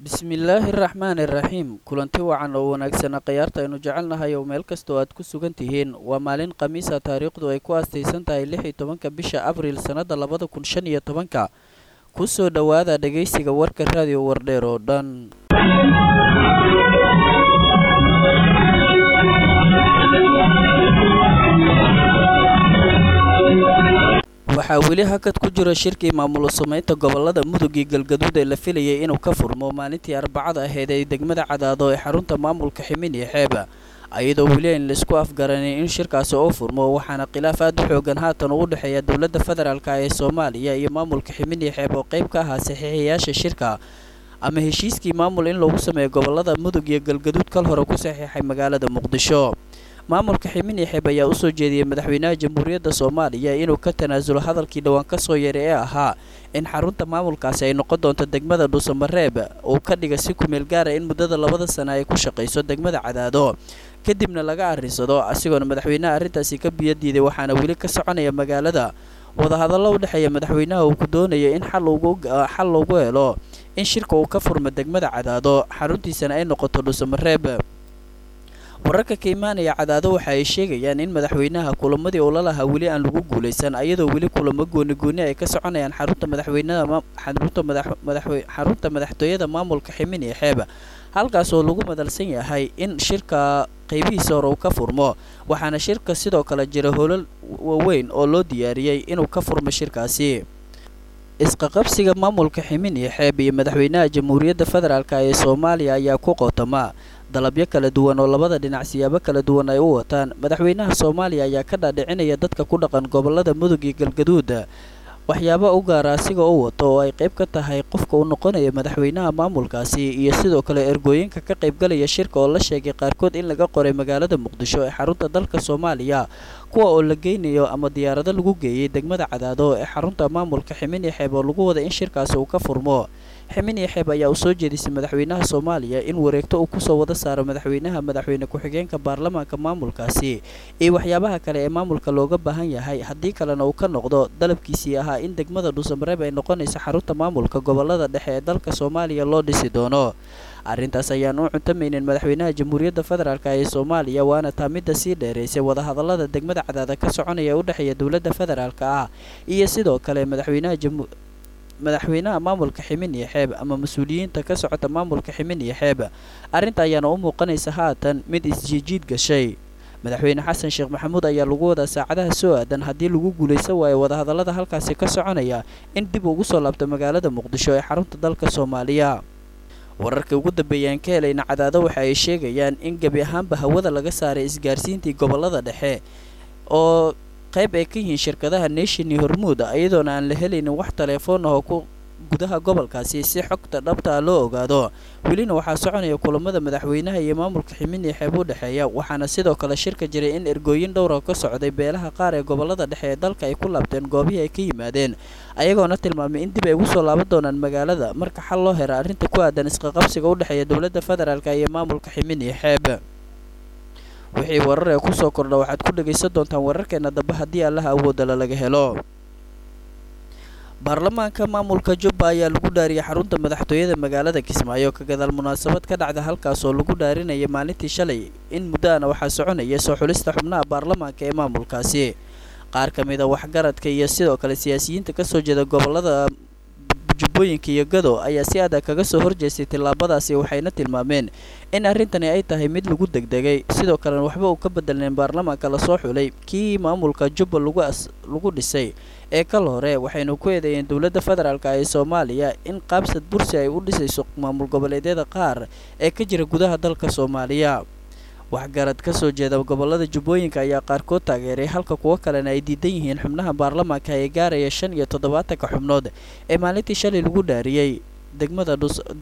Bismillahirrahmanirrahiim. Kulanti wacan oo wanaagsan qiyaarta aynu jecelnahay oo meel kasta oo aad ku sugan tihiin. Waa maalin Khamiis ah taariikhdu ay ku aastaysan tahay 16 bisha Abriil sanada 2015. Ku soo dhawaada dhageysiga warka raadiyo Wardheer oo dhan. waxaa weli hakad ku jira shirkii maamul samaynta gobolada Mudug iyo Galgaduud ee la filayay inuu ka furmo maalintii Arbacada ahayd ee degmada Cadaado ee xarunta maamulka Ximin iyo Xeeba ayadoo weli in la isku afgaranay in shirkaasi oo furmo waxaana khilaaf aad u xoogan haatan u dhaxeeya dawladda federaalka ee Soomaaliya iyo maamulka Ximin iyo Xeeba oo qayb ka ah saxiixiyaasha shirka ama heshiiskii maamul in lagu sameeyo gobolada Mudug iyo Galgaduud kal hore ku saxiixay magaalada Muqdisho. maamulka Ximin iyo Xeeba ayaa u soo jeediyay madaxweynaha Jamhuuriyadda Soomaaliya inuu ka tanaasulo hadalkii dhawaan ka soo yeeray ee ahaa in xarunta maamulkaasi ay noqon doonto degmada Dhuusamareeb oo ka dhiga si ku meel gaar ah in muddada 2 sano ay ku shaqeyso degmada Cadaado kadibna laga arisado asigoona madaxweynaha arrintaasi ka biyo diiday waxaana weli ka soconaya magaalada wadahadallo u dhaxeeya madaxweynaha uu ku doonayo in xal loogu helo in shirka uu ka furmo degmada Cadaado xaruntiisana ay noqoto Dhuusamareeb. wararka ka imaanaya Cadaado waxa ay sheegayaan in madaxweynaha kulamadii uu la lahaa weli aan lagu guuleysan ayadoo weli kulamo gooni ay ka soconayaan xarunta madaxtooyada maamulka Ximin iyo Xeeba halkaas oo lagu madalsan yahay in shirka qaybihiisa hore uu ka furmo waxaana shirka sidoo kale jira hoolal waaweyn oo loo diyaariyay inuu ka furmo shirkaasi. isqaqabsiga maamulka Ximin iyo Xeeba iyo madaxweynaha Jamhuuriyadda Federaalka ee Soomaaliya ayaa ku qootama dalabyo kala duwan oo labada dhinac siyaabo kala duwan ay u wataan. madaxweynaha Soomaaliya ayaa ka dhaadhicinaya dadka ku dhaqan gobolada Mudug iyo Galgaduud waxyaabo u gaar ah asiga oo wato oo ay qayb ka tahay qofka uu noqonayo madaxweynaha maamulkaasi iyo sidoo kale ergooyinka ka qayb galaya shirka oo la sheegay qaarkood in laga qoray magaalada Muqdisho ee xarunta dalka Soomaaliya kuwa oo la geynayo ama diyaarado lagu geeyay degmada Cadaado ee xarunta maamulka Ximin iyo Xeeba oo lagu wada in shirkaasi uu ka furmo. Ximin iyo Xeeba ayaa u soo jeedisay madaxweynaha Soomaaliya in wareegto uu ku soo wada saaro madaxweyne ku-xigeenka baarlamaanka maamulkaasi iyo waxyaabaha kale ee maamulka looga baahan yahay haddii kalena uu ka noqdo dalabkiisii ahaa in degmada Dhuusamareeb ay noqonayso xarunta maamulka gobolada dhexe ee dalka Soomaaliya loo dhisi doono. arrintaas ayaan u cuntamaynin madaxweynaha Jamhuuriyadda Federaalka ee Soomaaliya waana taamida sii dheereysay wadahadallada degmada Cadaado ka soconaya u dhaxeeya dawladda federaalka ah iyo sidoo kale madaxweynaha maamulka Ximin iyo Xeeba ama mas'uuliyiinta ka socota maamulka Ximin iyo Xeeba. arrinta ayaana u muuqanaysa haatan mid isjiid gashay. madaxweyne Xasan Sheekh Maxamuud ayaa lagu wadaa saacadaha soo aadan haddii lagu guuleysan waayo wadahadallada halkaasi ka soconaya in dib ugu soo laabto magaalada Muqdisho ee xarunta dalka Soomaaliya. wararka ugu dambeeyay ka helayna Cadaado waxa ay sheegayaan in gabi ahaanba hawada laga saaray isgaarsiintii gobolada dhexe oo qayb ay ka yihiin shirkadaha Nation iyo Hormuud ayadoona aan la helaynin wax telefoon ah oo ku gudaha gobolkaasi si xogta dhabta ah loo ogaado. welina waxaa soconaya kulamada madaxweynaha iyo maamulka Ximin iyo Xeeba u dhaxeeya waxaana sidoo kale shirka jiray in ergooyin dhowr ah ka socday beelaha qaar ee gobolada dhexe ee dalka ay ku laabteen goobihii ay ka yimaadeen ayagoona tilmaamay in dib ay ugu soo laaban doonaan magaalada marka xal loo helo arrinta ku aadan isqaqabsiga u dhaxeeya dawladda federaalka iyo maamulka Ximin iyo Xeeba. wixii warar ee ku soo kordha waxaad ku dhageysan doontaan wararkeena dambe haddii Allah awoodo laga helo. baarlamaanka maamulka Jubba ayaa lagu dhaariyay xarunta madaxtooyada magaalada Kismaayo ka gadaal munaasabad ka dhacda halkaas oo lagu dhaarinayay maalintii shalay in muddaana waxaa soconaya soo xulista xubnaha baarlamaanka ee maamulkaasi. qaar ka mid ah waxgaradka iyo sidoo kale siyaasiyiinta ka soo jeeda gobolada Jubbooyinka iyo Gado ayaa si adag kaga soo horjeestay tilaabadaasi waxayna tilmaameen in arrintani ay tahay mid lagu degdegay sidoo kale waxba uu ka bedelneen baarlamaanka la soo xulay kii maamulka Jubba lagu dhisay ee kal hore waxayna ku eedeeyeen dawladda federaalka ee Soomaaliya in qaabsad bursi ay u dhisayso maamul goboleedyada qaar ee ka jira gudaha dalka Soomaaliya. waxgarad ka soo jeeda gobolada Jubbooyinka ayaa qaarkood taageeray halka kuwa kalena ay diidan yihiin xubnaha baarlamaanka ee gaaraya 75 xubnood ee maalintii shalay lagu dhaariyay degmada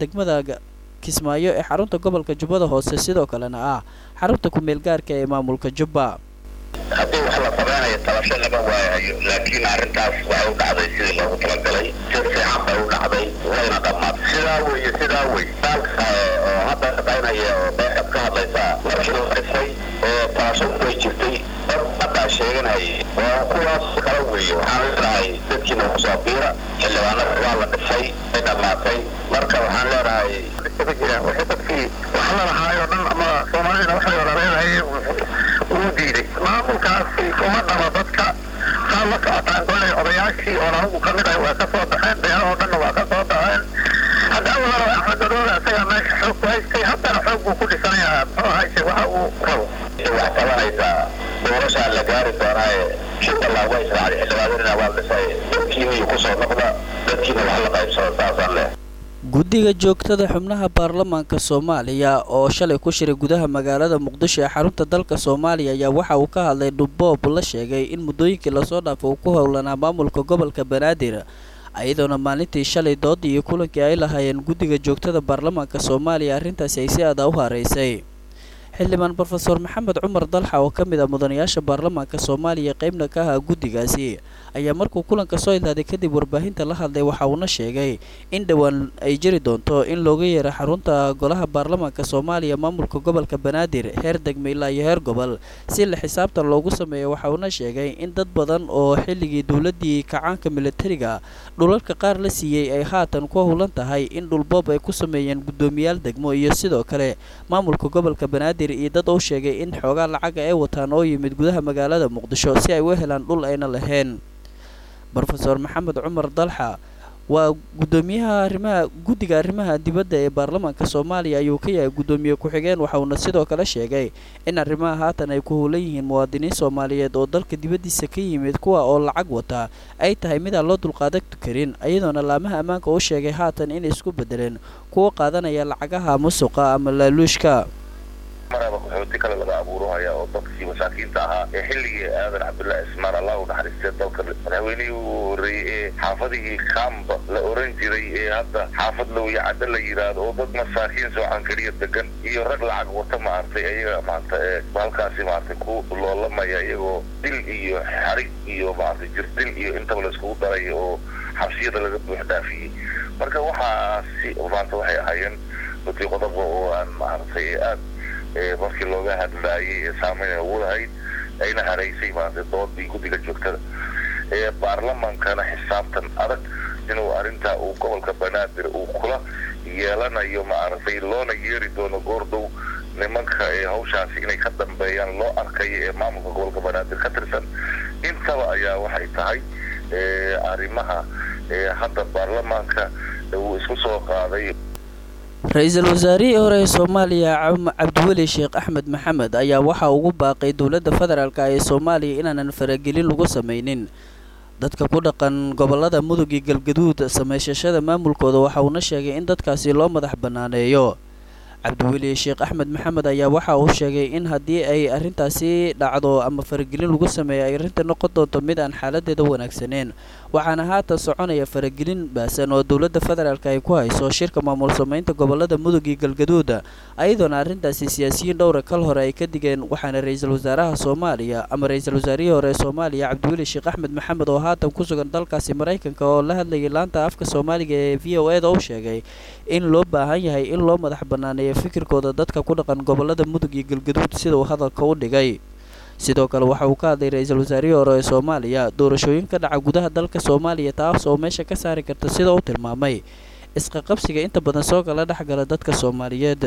Kismaayo ee xarunta gobolka Jubbada Hoose sidoo kalena ah xarunta ku meel gaarka ee maamulka Jubba. haddii wax la samaynayo talasho lama waayayo laakiin arrintaas waxay u dhacday sidii loogu talagalay si fiican bay u dhacday wayna dhammaatay sidaa wey dalka oo hadda shaqaynaya oo beesha ka hadlaysa markii la dhisay talasho way jirtay dad hadda sheeganayay oo kuwaas kala weeye waxaan leedahay dadkiina kusoo biira xildhibaanada waa la dhisay ay dhammaatay marka waxaan leedahay kaga jiraan wixii dadkii wax la lahaayo dhan ama soomaalida waxay warareynayeen uu diiday maamulkaasi kuma dhaba dadka saa la socotaan kolay odayaashii oo anagu ka mid ah waa ka soo baxeen beelahoo dhanna waa ka soo baxeen hadda awalaba axmed madoobe isagaa meesha xoog ku haystay haddana xoog buu ku dhisanayaa muxuu hayse waxa uu rabo wax qabanaysaa doorashaa la gaari doonaaye shirkallaa waa israacday xildhibaanadina waa dhisay dadkiina kusoo noqda dadkiina wax la qaybsado saasaan leh guddiga joogtada xubnaha baarlamaanka Soomaaliya oo shalay ku shiray gudaha magaalada Muqdisho ee xarunta dalka Soomaaliya ayaa waxa uu ka hadlay dhuboob la sheegay in muddooyinkii la soo dhaafay uu ku howlanaa maamulka gobolka Banaadir ayadoona maalintii shalay dood iyo kulankii ay lahaayeen guddiga joogtada baarlamaanka Soomaaliya arrintaasi ay si aad u hareysay xildhibaan Professor Maxamed Cumar Dalxa oo ka mid ah mudanayaasha baarlamaanka Soomaaliya qaybna ka ah guddigaasi ayaa markuu kulanka soo ilaaday kadib warbaahinta la hadlay waxa uu sheegay in dhawaan ay jiri doonto in looga yeero xarunta golaha baarlamaanka Soomaaliya maamulka gobolka Banaadir heer degme ilaa iyo heer gobol si la xisaabtan loogu sameeyo waxa uu sheegay in dad badan oo xilligii dawladii kacaanka militariga dhulalka qaar la siiyay ay haatan ku howlan tahay in dhulboob ay ku sameeyeen gudoomiyaal degmo iyo sidoo kale maamulka gobolka Banaadir iyo dad oo sheegay in xoogaa lacag ay wataan oo yimid gudaha magaalada Muqdisho si ay u helaan dhul ayna lahayn Professor Maxamed Cumar Dalxa waa gudoomiyaha guddiga arrimaha dibadda ee baarlamaanka Soomaaliya ayuu ka yahay gudoomiye ku xigeen waxa uu sidoo kale sheegay in arrimaha haatan ay ku howlan yihiin muwaadiniin Soomaaliyeed oo dalka dibadiisa ka yimid kuwa oo lacag wata ay tahay mid aan loo dulqaadan karin ayadoona laamaha ammaanka uu sheegay haatan in isku bedeleen kuwa qaadanaya lacagaha musuqa ama laaluushka maraba wuxuu kala laga abuuraya oo dadkii masaakiinta ahaa ee xilligii aadan Cabdullaahi Ismaan Allah u naxariistay dalka madaxweynihii uu horeeyay xaafadihii Kaamba la oran jiray ee hadda xaafad loo yacad la yiraahdo oo dad masaakiin soo cankariya degan iyo rag lacag wata maartay ayaga maanta halkaasi maartay ku loolamaya iyagoo dil iyo xarig iyo maartay jirdil iyo inta la isku daray oo xabsiyada laga buux dhaafiyay marka waxa si maanta waxay ahaayeen dadkii qodob oo aan maartay aad markii looga hadlaayay saameyn ugu lahayd ayna hareysay maanta doodii guddiga joogtada baarlamaankana xisaabtan adag inuu arrinta uu gobolka Banaadir uu kula yeelanayo maartay loona yeeri doono goordow nimanka hawshaasi inay ka dambeeyaan loo arkay maamulka gobolka Banaadir ka tirsan intaba ayaa waxay tahay arrimaha hadda baarlamaanka uu isku soo qaaday Ra'iisul Wasaarihii hore ee Soomaaliya Cabdiweli Sheekh Axmed Maxamed ayaa waxa ugu baaqay dawladda federaalka ee Soomaaliya inaanan faragelin lagu sameeynin dadka ku dhaqan gobolada Mudug iyo Galgaduud sameeyashada maamulkooda waxa uu sheegay in dadkaasi loo madax banaaneeyo Cabdiweli Sheekh Axmed Maxamed ayaa waxa uu sheegay in haddii ay arrintaasi dhacdo ama faragelin lagu sameeyo ay arrinta noqon doonto mid aan xaaladeeda wanaagsaneyn waxaana haatan soconaya faragelin baasan oo dawladda federaalka ay ku hayso shirka maamul sameynta gobolada Mudug iyo Galgaduud ayadoona arrintaasi siyaasiyiin dhowr kal hore ay ka digeen waxaana ra'iisul wasaaraha Soomaaliya ama ra'iisul wasaarihii hore ee Soomaaliya Cabdiweli Sheekh Axmed Maxamed oo haatan ku sugan dalkaasi Mareykanka oo la hadlayay laanta afka Soomaaliga ee VOA oo sheegay in loo baahan yahay in loo madax banaaneeyo fikirkooda dadka ku dhaqan gobolada Mudug iyo Galgaduud sida uu hadalka u dhigay sidoo kale waxa uu ka hadlay ra'iisul wasaarihii hore ee Soomaaliya doorashooyin ka dhaca gudaha dalka Soomaaliya taas oo meesha ka saari karta sida uu tilmaamay isqa qabsiga inta badan soo kala dhaxgala dadka Soomaaliyeed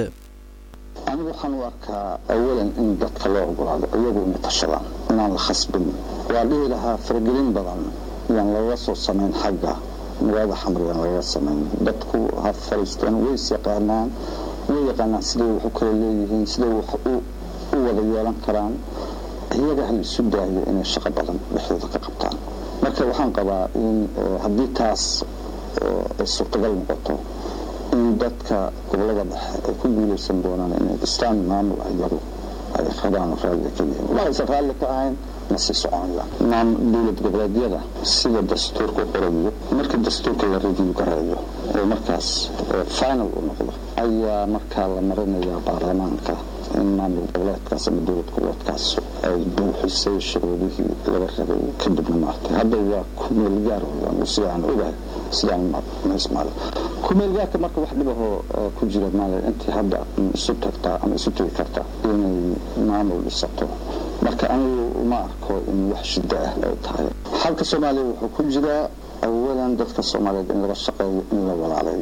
anigu waxaan u arkaa awalan in dadka loo ogolaado iyagu mutashadaan inaan la khasbin waa dhihi lahaa faragelin badan yaan laga soo sameyn xagga magaalada xamriyan laga sameyn dadku ha fariistaan way yaqaanaan sidii wax u kala leeyihiin sidii wax u wada yeelan karaan iyaga hal isu daayo inay shaqo badan dhexdooda ka qabtaan marka waxaan qabaa in haddii taas ay suurtagal noqoto in dadka gobolada dhexe ay ku guuleysan doonaan inay dhistaan maamul iyagu ay qabaan raalli ka yihiin waxaysan raalli ka ahayn nasi soconaya dowlad goboleedyada sida dastuurka qorayo marka dastuurka la review gareeyo oo markaas final u noqdo ayaa markaa la marinayaa baarlamaanka in maamul goboleedkaas ama dowlad goboleedkaas ay buuxisay shuruudihii laga rabay kadibna maartay hadda waa kumeel gaar oo sidaan ogahay sidaan ma ismaalo kumeel gaarka marka wax dhibahoo ku jira maal intii hadda isu tagtaa ama isu tagi karta inay maamul dhisato marka anigu uma arko in wax shida ah ay tahay halka Soomaaliya wuxuu ku jiraa awalan dadka Soomaaliyeed in laga shaqeeyo in la walaalayo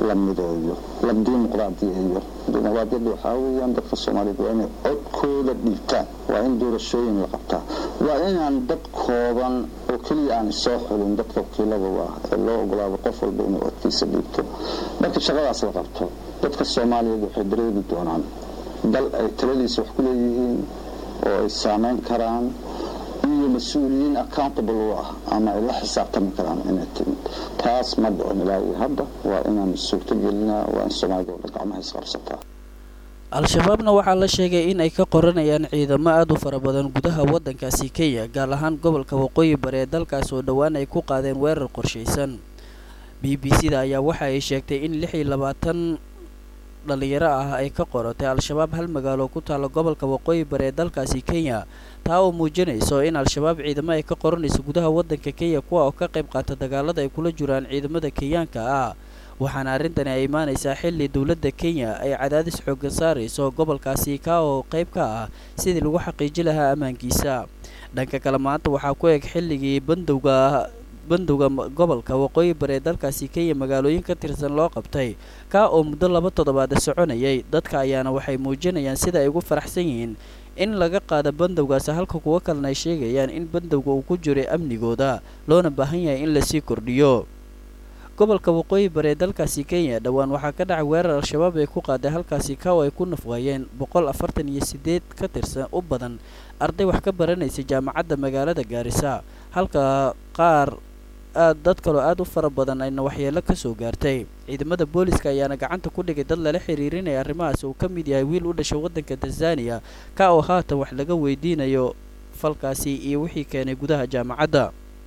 la mideeyo la dimuqraadiyeeyo dimuqraadiyadda waxaa weeyaan dadka Soomaaliyeed waa inay codkooda dhiibtaan waa in doorashooyin la qabtaa waa inaan dad kooban oo kaliya aan soo xulin dadka wakiilada ee loo ogolaado qof walba inuu codkiisa dhiibto marka shaqadaas la qabto dadka Soomaaliyeed waxay dareemi doonaan dal ay taladiisa wax ku leeyihiin oo ay saameyn karaan iyo mas'uuliyiin accountable ama ay la xisaabtami karaan inay taas ma dhicin ilaa hadda waa inaan suurto gelinaa waa in Soomaalidu gacmaha isqabsataa al-shabaabna waxaa la sheegay in ay ka qoranayaan ciidamo aad u fara badan gudaha waddankaasi Kenya gaar ahaan gobolka waqooyi bari ee dalkaas oo dhawaan ay ku qaadeen weerar qorsheysan BBC-da ayaa waxa ay sheegtay in 26 dhalinyaro ah ay ka qoratay al-shabaab hal magaalo ku taala gobolka waqooyi bari ee dalkaasi Kenya taa oo muujinayso in al-shabaab ciidamo ay ka qoranayso gudaha waddanka Kenya kuwa oo ka qayb qaata dagaalada ay kula jiraan ciidamada Kenyaanka ah waxaana arrintani ay imaanaysaa xilli dawladda Kenya ay cadaadis xooggan saarayso gobolkaasi ka oo qayb ka ah sidii lagu xaqiijin lahaa ammaankiisa dhanka kale maanta waxaa ku eg xilligii bandowga gobolka waqooyi bari ee dalkaasi Kenya magaalooyin ka tirsan loo qabtay ka oo muddo 2 toddobaad soconayay dadka ayaana waxay muujinayaan sida ay ugu faraxsan yihiin in laga qaado bandowgaas halka kuwa kalena ay sheegayaan in bandowga uu ku jiray amnigooda loona baahan yahay in la sii kordhiyo gobolka waqooyi bari ee dalkaasi Kenya dhawaan waxaa ka dhacay weerar al-shabaab ay ku qaaday halkaasi ka oo ay ku nafwaayeen 148 ka tirsan u badan arday wax ka baranaysa jaamacadda magaalada Garissa halka qaar dad kale aad u fara badan ayna waxyeelo ka soo gaartay ciidamada booliska ayaana gacanta ku dhigay dad lala xiriirinay arrimahaas oo ka mid yahay wiil u dhashay waddanka Tanzania ka oo haatan wax laga weydiinayo falkaasi iyo wixii keenay gudaha jaamacadda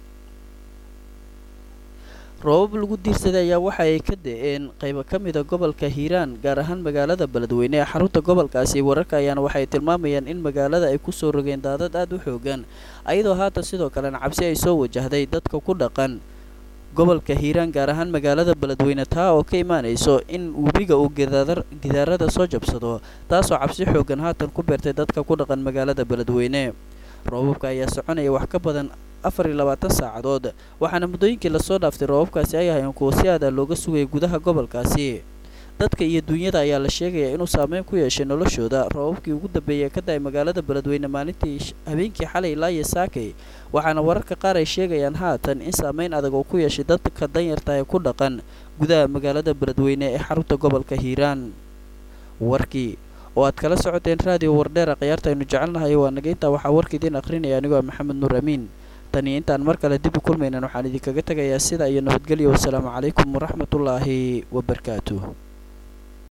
roobab lagu diirsaday ayaa waxa ay ka da'een qaybo ka mid ah gobolka Hiiraan gaar ahaan magaalada Beledweyne ee xarunta gobolkaasi wararka ayaana waxay tilmaamayaan in magaalada ay ku soo rogeen daadad aad u xoogan ayadoo haatan sidoo kalena cabsi ay soo wajahday dadka ku dhaqan gobolka Hiiraan gaar ahaan magaalada Beledweyne taa oo ka imaanayso in webiga uu gidaarada soo jabsado taasoo cabsi xoogan haatan ku beertay dadka ku dhaqan magaalada Beledweyne roobabka ayaa soconaya wax ka badan 24 saacadood waxaana muddooyinkii la soo dhaaftay roobabkaasi ay ahaayeen kuwo si aad looga sugay gudaha gobolkaasi dadka iyo dunyada ayaa la sheegaya inuu saameyn ku yeeshay noloshooda roobabkii ugu dambeeyay ka dhacay magaalada Beledweyne maalintii habeenkii xalay ilaa iyo saakay waxaana wararka qaar ay sheegayaan haatan in saameyn adag oo ku yeeshay dadka danyarta ee ku dhaqan gudaha magaalada Beledweyne ee xarunta gobolka Hiiraan warkii oo aad kala socoteen raadiyo Wardheer qiyaarta aynu jecelnahay waa naga intaa waxa warkiidin akhrinaya anigoo Maxamed Nuur Amiin tani intaan mar kale dib u kulmaynan waxaan idinkaga tagayaa sida iyo nabadgelyo wassalaamu calaykum waraxmatullaahi wabarakaatuh